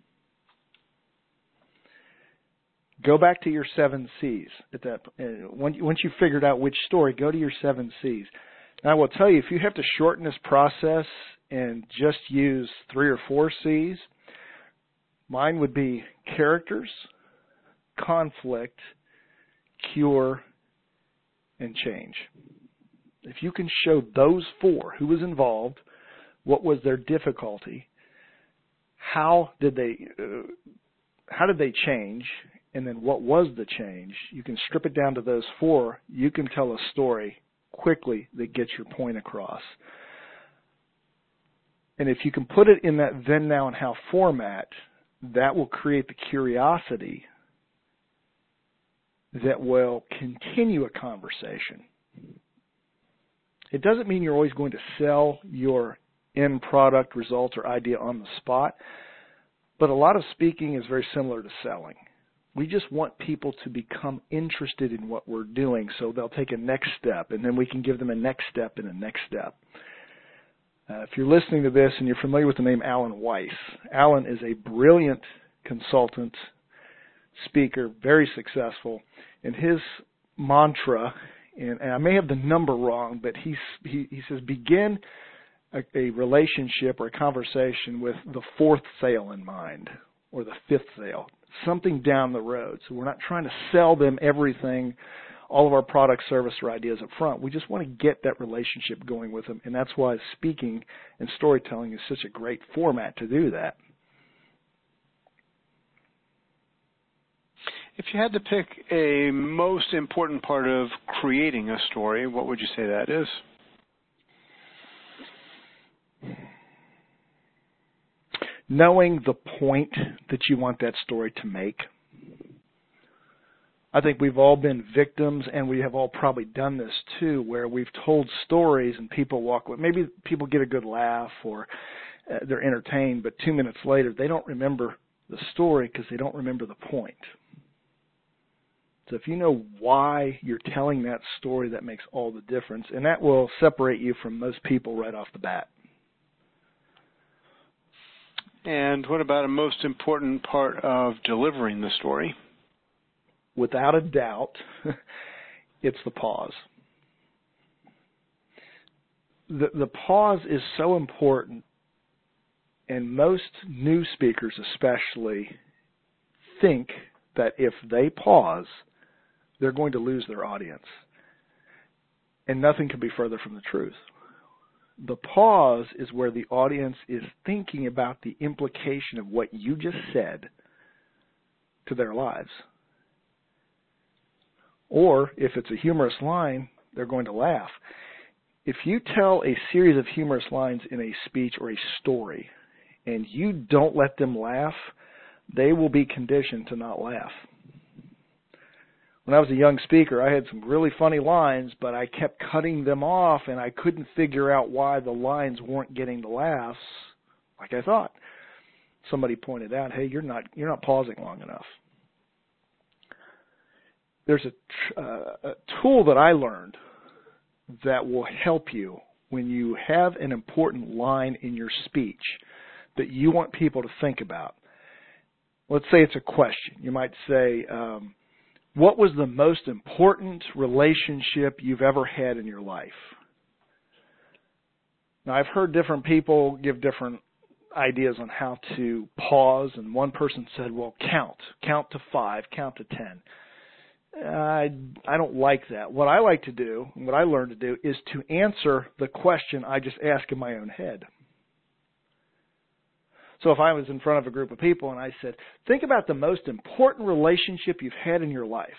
Go back to your seven C's. At that, uh, once you've figured out which story, go to your seven C's. And I will tell you, if you have to shorten this process and just use three or four C's, mine would be characters, conflict, cure, and change. If you can show those four, who was involved, what was their difficulty, how did they, uh, how did they change, and then what was the change, you can strip it down to those four. You can tell a story quickly that gets your point across. And if you can put it in that then, now, and how format, that will create the curiosity that will continue a conversation. It doesn't mean you're always going to sell your end product, result, or idea on the spot, but a lot of speaking is very similar to selling. We just want people to become interested in what we're doing, so they'll take a next step, and then we can give them a next step and a next step. Uh, if you're listening to this and you're familiar with the name Alan Weiss, Alan is a brilliant consultant, speaker, very successful, and his mantra, and, and I may have the number wrong, but he's, he, he says, begin a, a relationship or a conversation with the fourth sale in mind, or the fifth sale, something down the road. So we're not trying to sell them everything, all of our product, service, or ideas up front. We just want to get that relationship going with them, and that's why speaking and storytelling is such a great format to do that. If you had to pick a most important part of creating a story, what would you say that is? Knowing the point that you want that story to make. I think we've all been victims, and we have all probably done this too, where we've told stories and people walk away. Maybe people get a good laugh or uh, they're entertained, but two minutes later they don't remember the story because they don't remember the point. So if you know why you're telling that story, that makes all the difference, and that will separate you from most people right off the bat. And what about a most important part of delivering the story? Without a doubt, it's the pause. The, the pause is so important, and most new speakers especially think that if they pause, they're going to lose their audience. And nothing could be further from the truth. The pause is where the audience is thinking about the implication of what you just said to their lives. Or if it's a humorous line, they're going to laugh. If you tell a series of humorous lines in a speech or a story and you don't let them laugh, they will be conditioned to not laugh. When I was a young speaker, I had some really funny lines, but I kept cutting them off, and I couldn't figure out why the lines weren't getting the laughs like I thought. Somebody pointed out, hey, you're not you're not pausing long enough. There's a, uh, a tool that I learned that will help you when you have an important line in your speech that you want people to think about. Let's say it's a question. You might say, um, what was the most important relationship you've ever had in your life? Now, I've heard different people give different ideas on how to pause, and one person said, well, count. Count to five, count to ten. I, I don't like that. What I like to do, and what I learned to do, is to answer the question I just asked in my own head. So if I was in front of a group of people and I said, think about the most important relationship you've had in your life.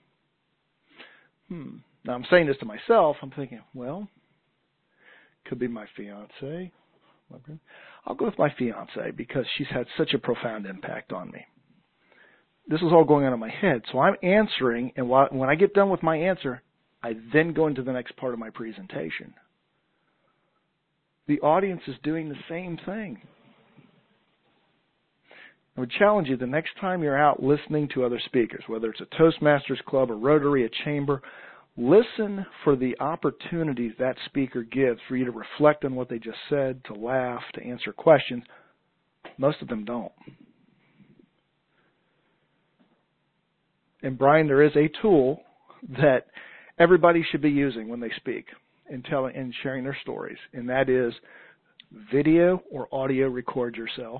Hmm. Now I'm saying this to myself. I'm thinking, well, could be my fiance. I'll go with my fiance because she's had such a profound impact on me. This is all going on in my head. So I'm answering, and when I get done with my answer, I then go into the next part of my presentation. The audience is doing the same thing. I would challenge you the next time you're out listening to other speakers, whether it's a Toastmasters Club, a Rotary, a chamber, listen for the opportunities that speaker gives for you to reflect on what they just said, to laugh, to answer questions. Most of them don't. And Brian, there is a tool that everybody should be using when they speak and telling and sharing their stories, and that is video or audio record yourself.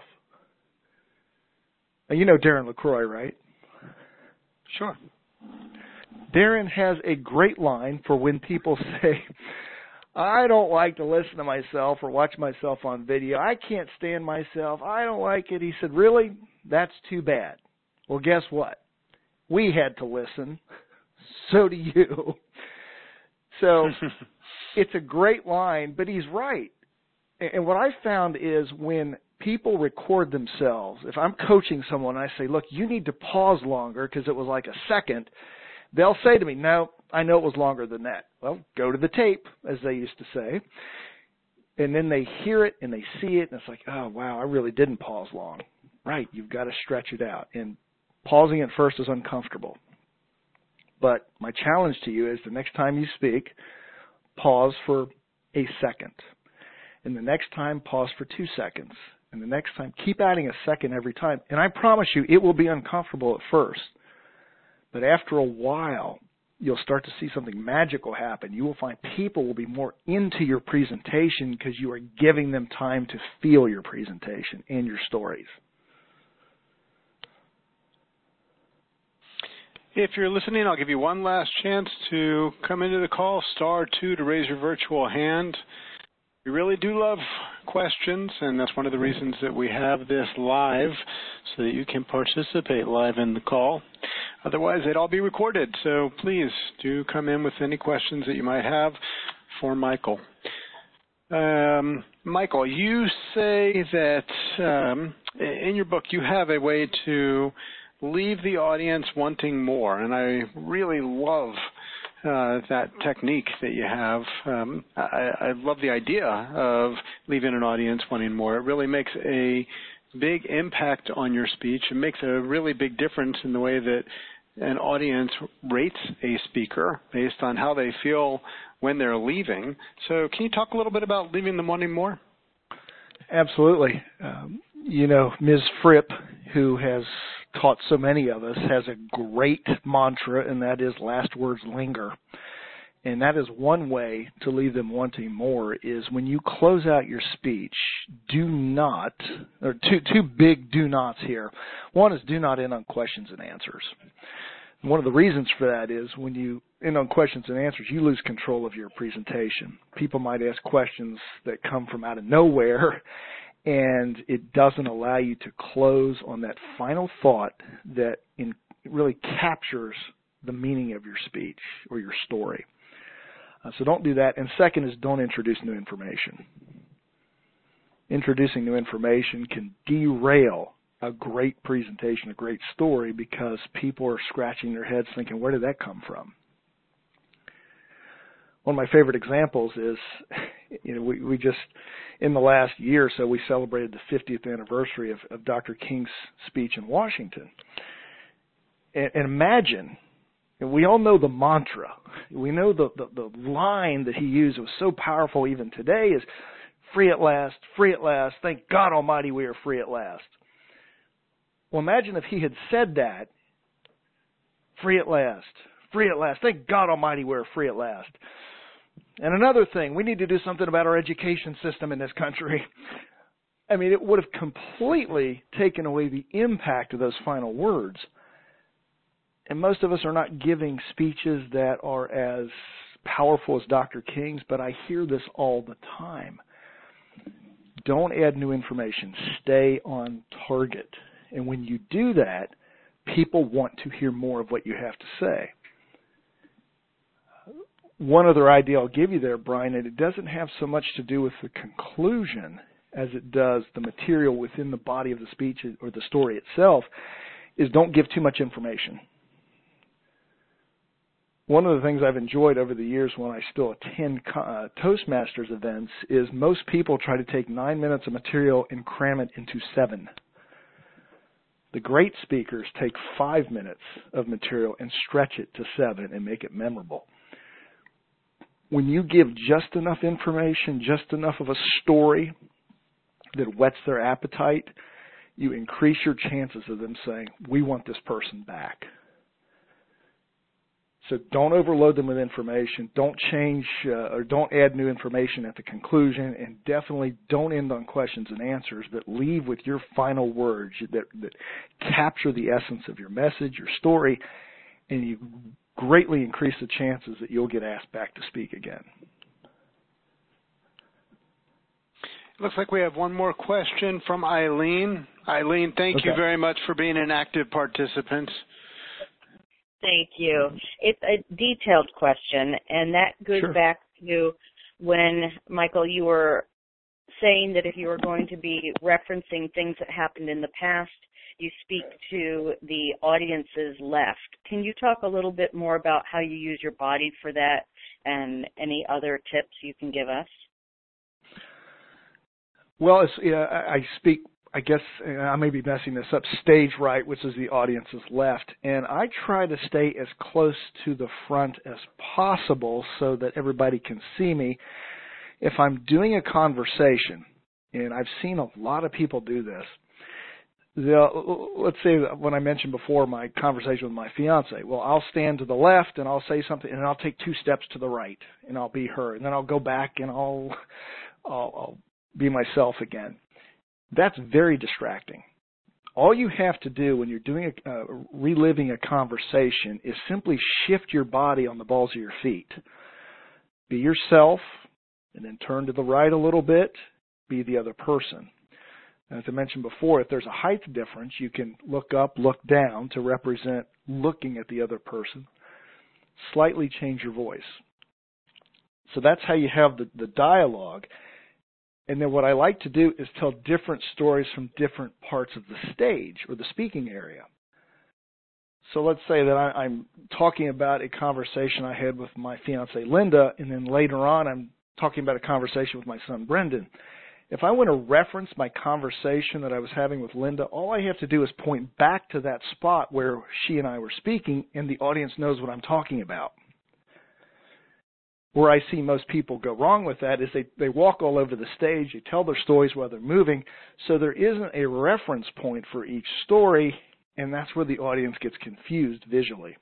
Now, you know Darren LaCroix, right? Sure. Darren has a great line for when people say, I don't like to listen to myself or watch myself on video. I can't stand myself. I don't like it. He said, really? That's too bad. Well, guess what? We had to listen. So do you. So it's a great line, but he's right. And what I found is when people record themselves, if I'm coaching someone and I say, look, you need to pause longer because it was like a second, they'll say to me, no, I know it was longer than that. Well, go to the tape, as they used to say. And then they hear it and they see it, and it's like, oh, wow, I really didn't pause long. Right, you've got to stretch it out. And pausing at first is uncomfortable. But my challenge to you is the next time you speak, pause for a second. And the next time, pause for two seconds. and the next time, keep adding a second every time. And I promise you, it will be uncomfortable at first. But after a while, you'll start to see something magical happen. You will find people will be more into your presentation because you are giving them time to feel your presentation and your stories. If you're listening, I'll give you one last chance to come into the call, star two to raise your virtual hand. We really do love questions, and that's one of the reasons that we have this live, so that you can participate live in the call. Otherwise, they'd all be recorded, so please do come in with any questions that you might have for Michael. Um, Michael, you say that um, in your book you have a way to leave the audience wanting more, and I really love Uh, that technique that you have. Um, I, I love the idea of leaving an audience wanting more. It really makes a big impact on your speech. It makes a really big difference in the way that an audience rates a speaker based on how they feel when they're leaving. So can you talk a little bit about leaving them wanting more? Absolutely. Um, you know, Miz Fripp, who has taught so many of us, has a great mantra, and that is last words linger. And that is one way to leave them wanting more, is when you close out your speech, do not, or two, two big do nots here. One is do not end on questions and answers. And one of the reasons for that is when you end on questions and answers, you lose control of your presentation. People might ask questions that come from out of nowhere, and it doesn't allow you to close on that final thought that in, really captures the meaning of your speech or your story. Uh, so don't do that. And second is don't introduce new information. Introducing new information can derail a great presentation, a great story, because people are scratching their heads thinking, where did that come from? One of my favorite examples is, you know, we, we just, in the last year or so, we celebrated the fiftieth anniversary of, of Doctor King's speech in Washington. And, and imagine, and we all know the mantra. We know the, the, the line that he used was so powerful even today is, free at last, free at last, thank God Almighty we are free at last. Well, imagine if he had said that, free at last, free at last, thank God Almighty we're free at last. And another thing, we need to do something about our education system in this country. I mean, it would have completely taken away the impact of those final words. And most of us are not giving speeches that are as powerful as Doctor King's, but I hear this all the time. Don't add new information. Stay on target. And when you do that, people want to hear more of what you have to say. One other idea I'll give you there, Brian, and it doesn't have so much to do with the conclusion as it does the material within the body of the speech or the story itself, is don't give too much information. One of the things I've enjoyed over the years when I still attend uh, Toastmasters events is most people try to take nine minutes of material and cram it into seven. The great speakers take five minutes of material and stretch it to seven and make it memorable. When you give just enough information, just enough of a story that whets their appetite, you increase your chances of them saying, we want this person back. So don't overload them with information. Don't change uh, or don't add new information at the conclusion, and definitely don't end on questions and answers, but leave with your final words that, that capture the essence of your message, your story, and you greatly increase the chances that you'll get asked back to speak again. Looks like we have one more question from Eileen. Eileen, thank okay. you very much for being an active participant. Thank you. It's a detailed question, and that goes sure. back to when, Michael, you were saying that if you were going to be referencing things that happened in the past, you speak to the audience's left. Can you talk a little bit more about how you use your body for that and any other tips you can give us? Well, it's, yeah, I speak, I guess I may be messing this up, stage right, which is the audience's left. And I try to stay as close to the front as possible so that everybody can see me. If I'm doing a conversation, and I've seen a lot of people do this. They'll, let's say when I mentioned before my conversation with my fiance, well, I'll stand to the left and I'll say something, and I'll take two steps to the right, and I'll be her, and then I'll go back and I'll, I'll, I'll be myself again. That's very distracting. All you have to do when you're doing a, uh, reliving a conversation is simply shift your body on the balls of your feet. Be yourself, and then turn to the right a little bit. Be the other person. And as I mentioned before, if there's a height difference, you can look up, look down to represent looking at the other person. Slightly change your voice. So that's how you have the, the dialogue. And then what I like to do is tell different stories from different parts of the stage or the speaking area. So let's say that I, I'm talking about a conversation I had with my fiancée Linda, and then later on I'm talking about a conversation with my son Brendan. If I want to reference my conversation that I was having with Linda, all I have to do is point back to that spot where she and I were speaking, and the audience knows what I'm talking about. Where I see most people go wrong with that is they, they walk all over the stage, they tell their stories while they're moving, so there isn't a reference point for each story, and that's where the audience gets confused visually.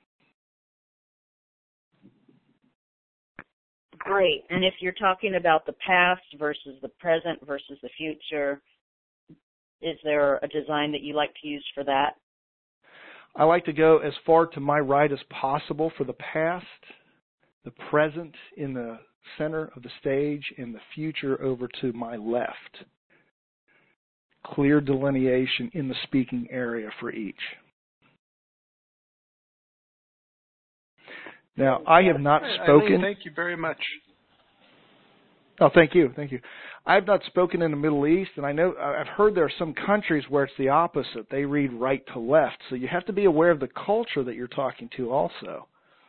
Great. And if you're talking about the past versus the present versus the future, is there a design that you like to use for that? I like to go as far to my right as possible for the past, the present in the center of the stage, and the future over to my left. Clear delineation in the speaking area for each. Now, I have not spoken. Eileen, thank you very much. Oh, thank you, thank you. I have not spoken in the Middle East, and I know I've heard there are some countries where it's the opposite. They read right to left, so you have to be aware of the culture that you're talking to also.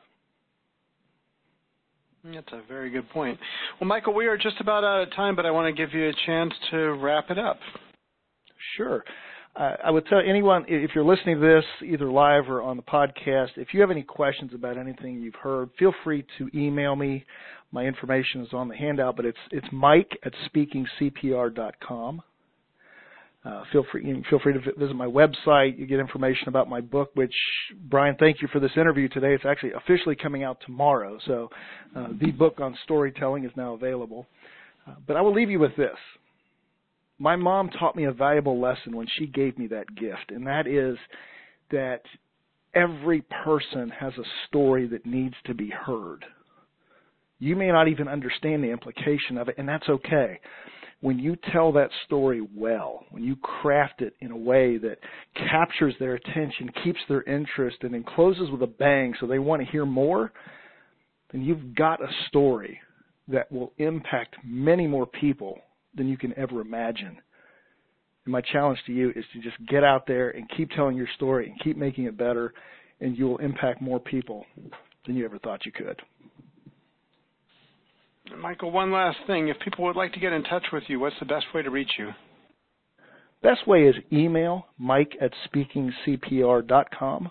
That's a very good point. Well, Michael, we are just about out of time, but I want to give you a chance to wrap it up. Sure. Uh, I would tell anyone, if you're listening to this, either live or on the podcast, if you have any questions about anything you've heard, feel free to email me. My information is on the handout, but it's it's Mike at speaking C P R dot com. Uh, feel free feel free to visit my website. You get information about my book, which, Brian, thank you for this interview today. It's actually officially coming out tomorrow. So uh, the book on storytelling is now available. Uh, but I will leave you with this. My mom taught me a valuable lesson when she gave me that gift, and that is that every person has a story that needs to be heard. You may not even understand the implication of it, and that's okay. When you tell that story well, when you craft it in a way that captures their attention, keeps their interest, and then closes with a bang so they want to hear more, then you've got a story that will impact many more people than you can ever imagine. And my challenge to you is to just get out there and keep telling your story and keep making it better, and you will impact more people than you ever thought you could. Michael, one last thing. If people would like to get in touch with you, what's the best way to reach you? Best way is email Mike at speaking C P R dot com.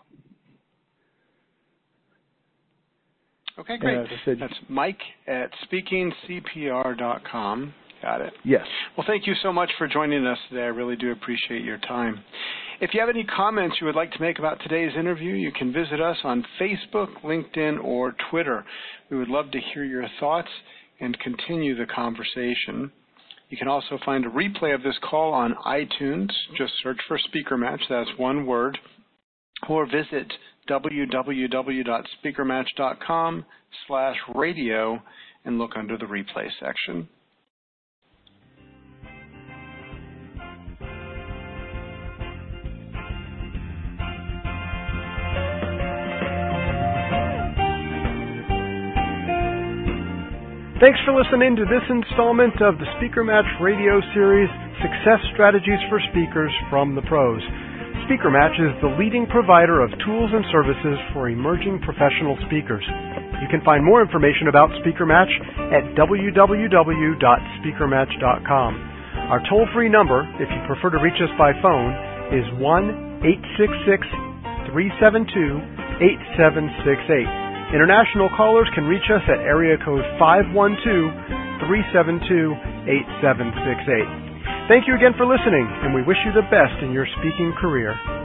Okay, great. As I said, that's Mike at speaking C P R dot com. Got it. Yes. Well, thank you so much for joining us today. I really do appreciate your time. If you have any comments you would like to make about today's interview, you can visit us on Facebook, LinkedIn, or Twitter. We would love to hear your thoughts and continue the conversation. You can also find a replay of this call on iTunes. Just search for Speaker Match, that's one word, or visit w w w dot speaker match dot com slash radio and look under the replay section. Thanks for listening to this installment of the Speaker Match radio series, Success Strategies for Speakers from the Pros. Speaker Match is the leading provider of tools and services for emerging professional speakers. You can find more information about Speaker Match at w w w dot speaker match dot com. Our toll-free number, if you prefer to reach us by phone, is one eight six six, three seven two, eight seven six eight. International callers can reach us at area code five one two, three seven two, eight seven six eight. Thank you again for listening, and we wish you the best in your speaking career.